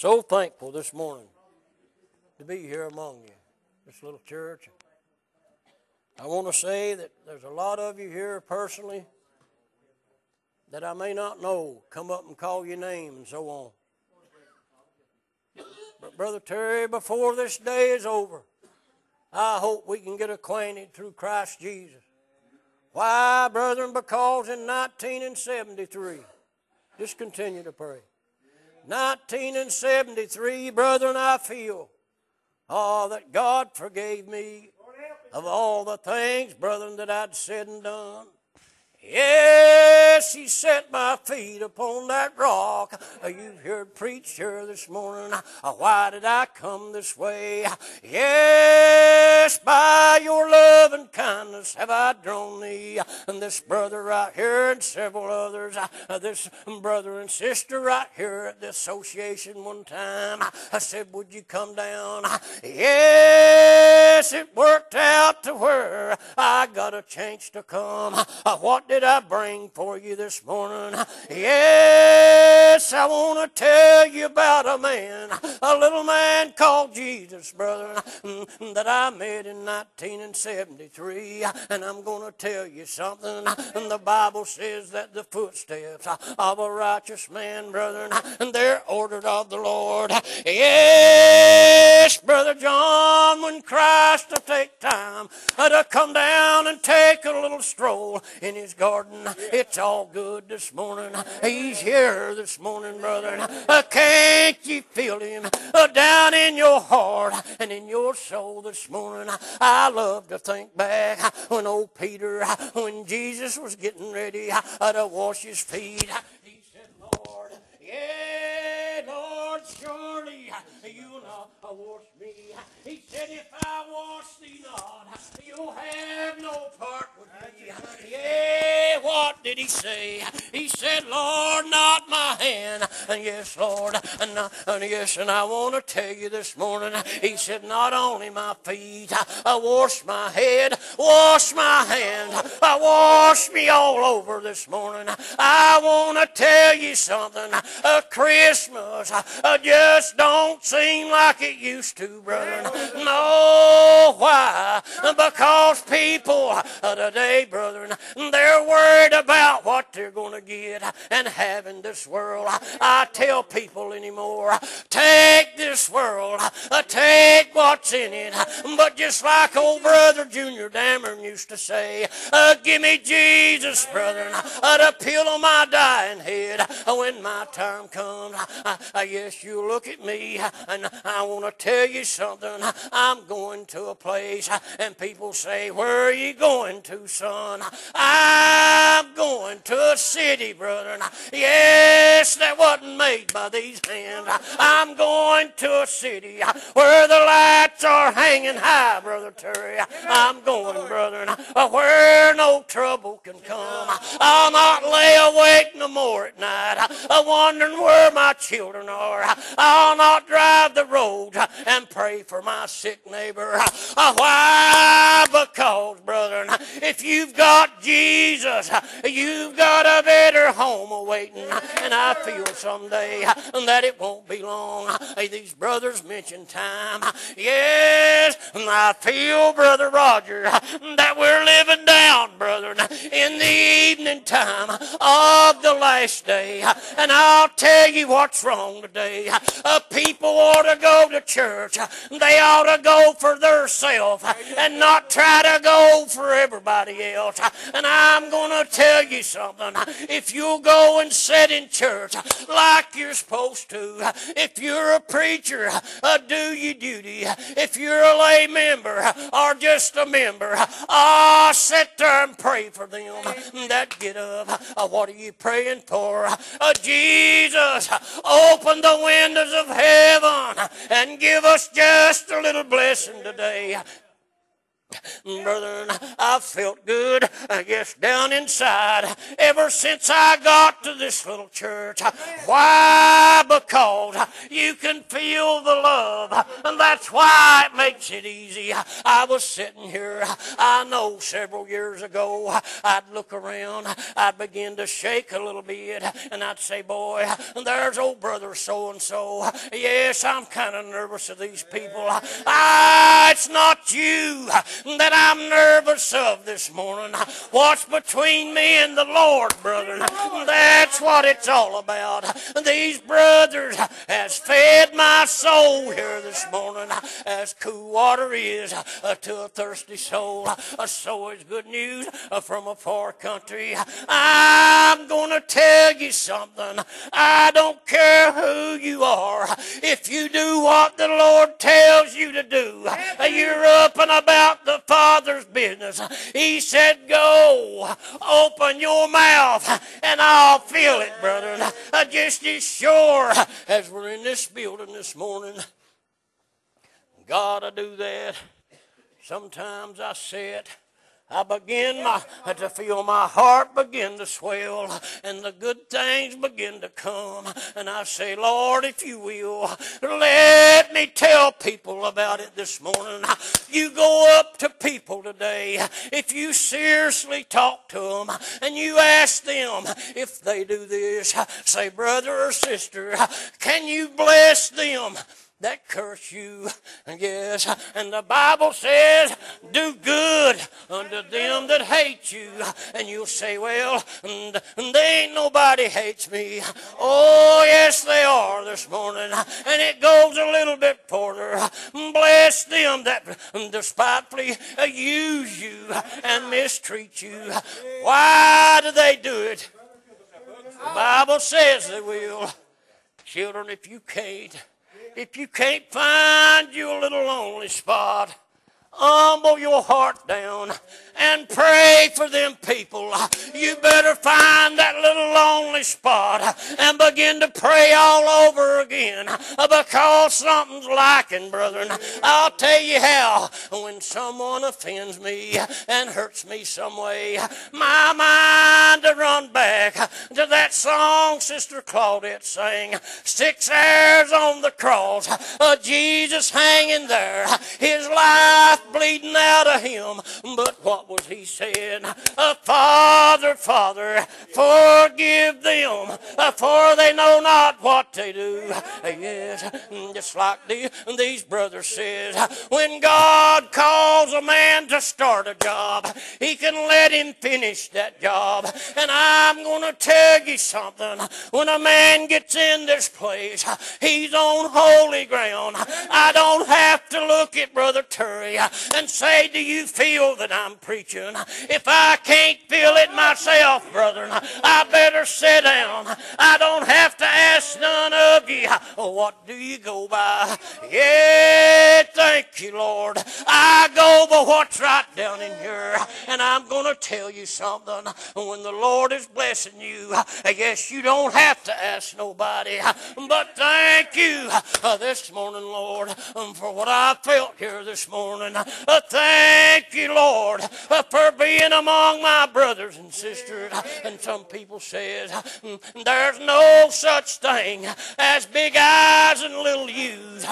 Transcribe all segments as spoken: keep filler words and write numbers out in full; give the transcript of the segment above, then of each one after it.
So thankful this morning to be here among you, this little church. I want to say that there's a lot of you here personally that I may not know, come up and call your name and so on. But Brother Terry, before this day is over, I hope we can get acquainted through Christ Jesus. Why, brethren? Because in nineteen seventy-three, just continue to pray. nineteen seventy-three, brethren, I feel, oh, that God forgave me of all the things, brethren, that I'd said and done. Yes, He set my feet upon that rock. You've heard preach here this morning. Why did I come this way? Yes, by your love and kindness have I drawn thee. And this brother right here and several others, this brother and sister right here at the association one time, I said, would you come down? Yes, it worked out to where I got a chance to come. What did I bring for you this morning? Yes, I want to tell you about a man, a little man called Jesus, brother, that I met in nineteen seventy-three. And I'm going to tell you something. And the Bible says that the footsteps of a righteous man, brethren, and they're ordered of the Lord. Yes, Brother John, when Christ will take time to come down and take a little stroll in His garden, it's all good this morning. He's here this morning, brethren. Can't you feel Him down in your heart and in your soul this morning? I love to think back when old Peter, when Jesus was getting ready to wash his feet, he said, Lord, yeah, Lord, surely you'll not wash me. He said, if I wash thee not, you'll have no part with me. Yeah, what did He say? He said, Lord, not my hand. And yes, Lord, and, uh, and yes, and I want to tell you this morning, He said, not only my feet, I wash my head, wash my hand, I wash me all over this morning. I want to tell you something. Uh, Christmas uh, just don't seem like it used to, brethren. No, why? Because people uh, today, brethren, they're worried about what they're going to get and have in this world. I tell people anymore, take this world, uh, take what's in it, but just like old Brother Junior Dameron used to say, uh, give me Jesus, brethren, uh, the pill on my dying head uh, when my time comes. Uh, uh, yes, you look at me, uh, and I want to tell you something. I'm going to a place, uh, and people say, where are you going to, son? I'm going to a city, brethren. Yes, that wasn't made by these hands. I'm going to a city where the lights are hanging high, Brother Terry. I'm going, brethren, where no trouble can come. I'll not lay awake no more at night, wondering where my children are. I'll not drive the road and pray for my sick neighbor. Why? Because, brethren, if you've got Jesus, you've got a better home awaiting. And I feel someday that it won't be long. These brothers mention time. Yes, I feel, Brother Roger, that we're living down, brethren, in the evening time of the last day. And I'll tell you what's wrong today. Uh, people ought to go to church. They ought to go for theirself and not try to go for everybody else. And I'm going to tell you something. If you'll go and sit in church like you're supposed to, if you're a preacher, uh, do your duty. If you're a lay member or just a member, ah, uh, sit there and pray for them that get up. Uh, what are you praying for? Uh, Jesus, open the windows of heaven and give us just a little blessing today. walked, brethren, I felt good, I guess, down inside ever since I got to this little church. Why? Because you can feel the love, and that's why it makes it easy. I was sitting here, I know several years ago, I'd look around, I'd begin to shake a little bit, and I'd say, boy, there's old brother so-and-so. Yes, I'm kind of nervous of these people. Ah, it's not you that I'm nervous of this morning. What's between me and the Lord, brother? That's what it's all about. These brothers has fed my soul here this morning as cool water is to a thirsty soul. So is good news from a far country. I'm going to tell you something. I don't care who you are. If you do what the Lord tells you to do, you're up and about the Father's business. He said, go, open your mouth, and I'll fill it, brother. Just as sure as we're in this building this morning. Gotta do that. Sometimes I sit, I begin my, to feel my heart begin to swell, and the good things begin to come. And I say, Lord, if you will, let me tell people about it this morning. You go up to people today, if you seriously talk to them, and you ask them if they do this, say, brother or sister, can you bless them that curse you? Yes, and the Bible says, do good unto them that hate you. And you'll say, well, and, and they ain't nobody hates me. Oh, yes, they are this morning. And it goes a little bit further. Bless them that despitefully use you and mistreat you. Why do they do it? The Bible says they will. Children, if you can't, If you can't find you a little lonely spot, humble your heart down and pray for them people. You better find that little lonely spot and begin to pray all over again, because something's lacking, brethren. I'll tell you how. When someone offends me and hurts me some way, my mind to run back to that song Sister Claudette sang, six hairs on the cross, uh, Jesus hanging there, his life bleeding out of him. But what was he saying? Uh, Father, Father, forgive them, uh, for they know not what they do. Uh, yes, just like the, these brothers says, when God calls a man to start a job, he can let him finish that job. And I'm going to tell you something. When a man gets in this place, he's on holy ground. I don't have to look at Brother Terry and say, do you feel that I'm preaching? If I can't feel it myself, brethren, I better sit down. I don't have to ask none of you, what do you go by? Yeah, thank you, Lord. I go by what's right down in here. And I'm going to tell you something. When the Lord is blessing you, I guess you don't have to ask nobody. But thank you this morning, Lord, for what I felt here this morning. Thank you, Lord, for being among my brothers and sisters. And some people says, there's no such thing as big eyes and little U's.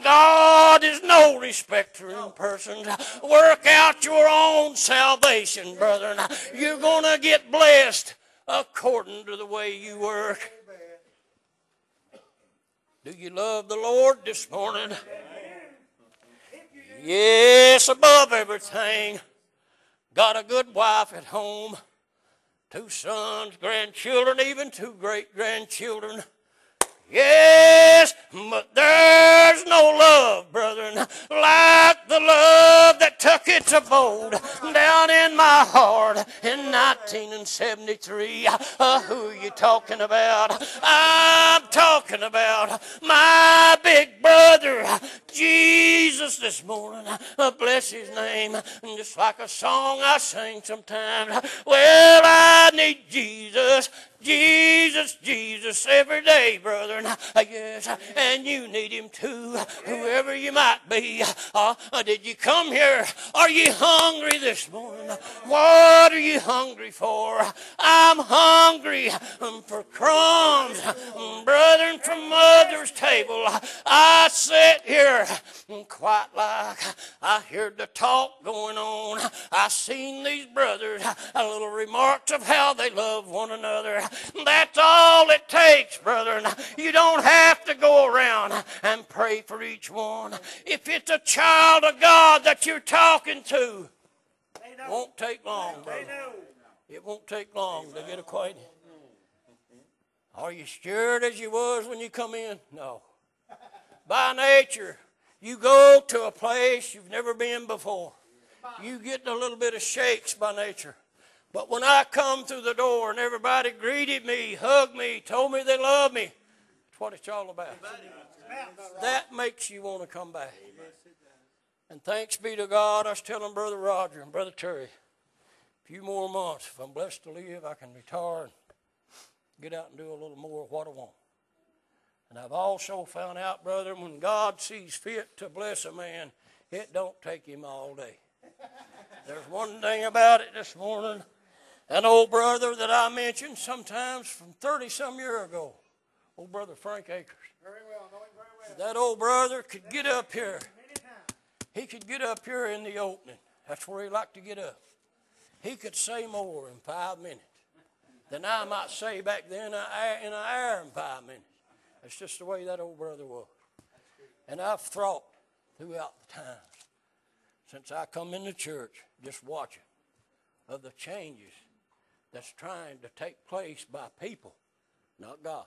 God is no respecter in persons. Work out your own salvation, brethren. You're going to get blessed according to the way you work. Do you love the Lord this morning? Yes, above everything. Got a good wife at home. Two sons, grandchildren, even two great-grandchildren. Yes, but there's no love, brethren, like the love that took its abode down in my heart in nineteen seventy-three. Uh, who are you talking about? I'm talking about my big brother, Jesus, this morning. Uh, bless his name. And just like a song I sing sometimes, well, I need Jesus Jesus, Jesus, every day, brethren. Yes, and you need him too, whoever you might be. Uh, did you come here? Are you hungry this morning? What are you hungry for? I'm hungry for crumbs, brethren, from mother's table. I sit here quite like I heard the talk going on. I seen these brothers, a little remarks of how they love one another. That's all it takes, brethren. You don't have to go around and pray for each one. If it's a child of God that you're talking to, it won't take long, brother. It won't take long to get acquainted. Are you scared as you was when you come in? No. By nature, you go to a place you've never been before. You get a little bit of shakes by nature. But when I come through the door and everybody greeted me, hugged me, told me they love me, that's what it's all about. That makes you want to come back. And thanks be to God, I was telling Brother Roger and Brother Terry, a few more months, if I'm blessed to live, I can retire and get out and do a little more of what I want. And I've also found out, brother, when God sees fit to bless a man, it don't take him all day. There's one thing about it this morning. An old brother that I mentioned sometimes from thirty-some years ago, old brother Frank Akers. Very well, know him very well. That old brother could get up here. He could get up here in the opening. That's where he liked to get up. He could say more in five minutes than I might say back then in an hour in five minutes. That's just the way that old brother was. And I've thought throughout the times since I come into church, just watching, of the changes that's trying to take place by people, not God.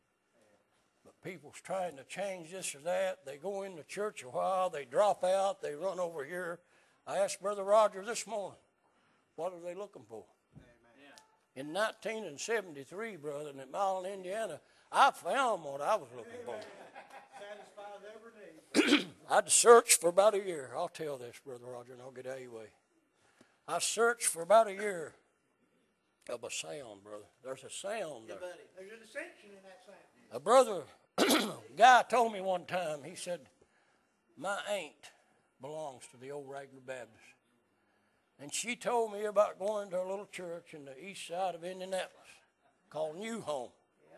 But people's trying to change this or that. They go into church a while, they drop out, they run over here. I asked Brother Roger this morning, what are they looking for? Amen. In nineteen seventy-three, brother, in Milan, Indiana, I found what I was looking for. I'd searched for about a year. I'll tell this, Brother Roger, and I'll get out of your way. I searched for about a year of a sound, brother. There's a sound there. There's an ascension in that sound. A brother, guy told me one time, he said, my aunt belongs to the old Ragnar Baptist. And she told me about going to a little church in the east side of Indianapolis called New Home.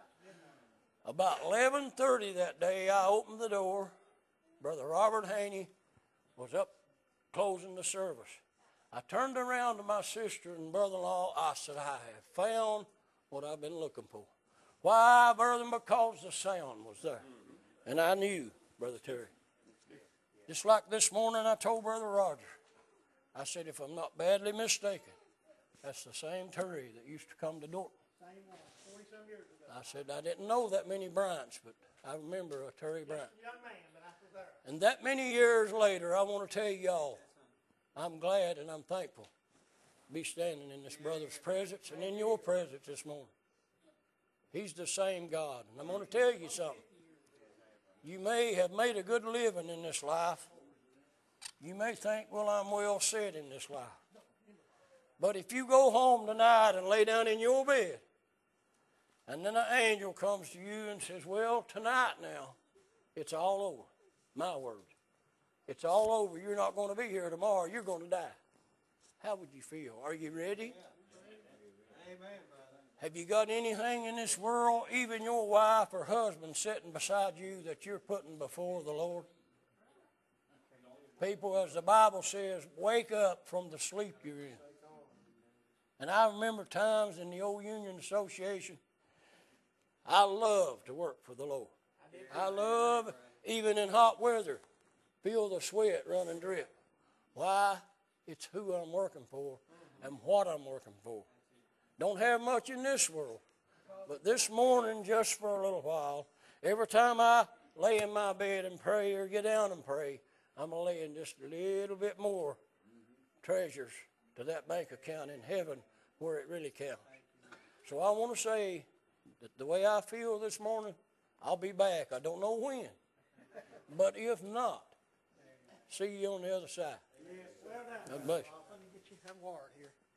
About eleven thirty that day, I opened the door. Brother Robert Haney was up closing the service. I turned around to my sister and brother-in-law. I said, I have found what I've been looking for. Why, brother? Because the sound was there. And I knew, Brother Terry. Just like this morning I told Brother Roger. I said, if I'm not badly mistaken, that's the same Terry that used to come to Dorton. Same one, forty-some years ago. I said, I didn't know that many Bryants, but I remember a Terry Bryant. Young man, but I was there. And that many years later, I want to tell y'all, I'm glad and I'm thankful to be standing in this brother's presence and in your presence this morning. He's the same God. And I'm going to tell you something. You may have made a good living in this life. You may think, well, I'm well set in this life. But if you go home tonight and lay down in your bed, and then an angel comes to you and says, well, tonight now, it's all over. My words. It's all over. You're not going to be here tomorrow. You're going to die. How would you feel? Are you ready? Amen, brother. Have you got anything in this world, even your wife or husband sitting beside you, that you're putting before the Lord? People, as the Bible says, wake up from the sleep you're in. And I remember times in the old Union Association, I love to work for the Lord. I love, even in hot weather, feel the sweat run and drip. Why? It's who I'm working for and what I'm working for. Don't have much in this world. But this morning, just for a little while, every time I lay in my bed and pray or get down and pray, I'm laying just a little bit more treasures to that bank account in heaven where it really counts. So I want to say that the way I feel this morning, I'll be back. I don't know when. But if not, see you on the other side. Well done. God bless you. I'll get you some water here.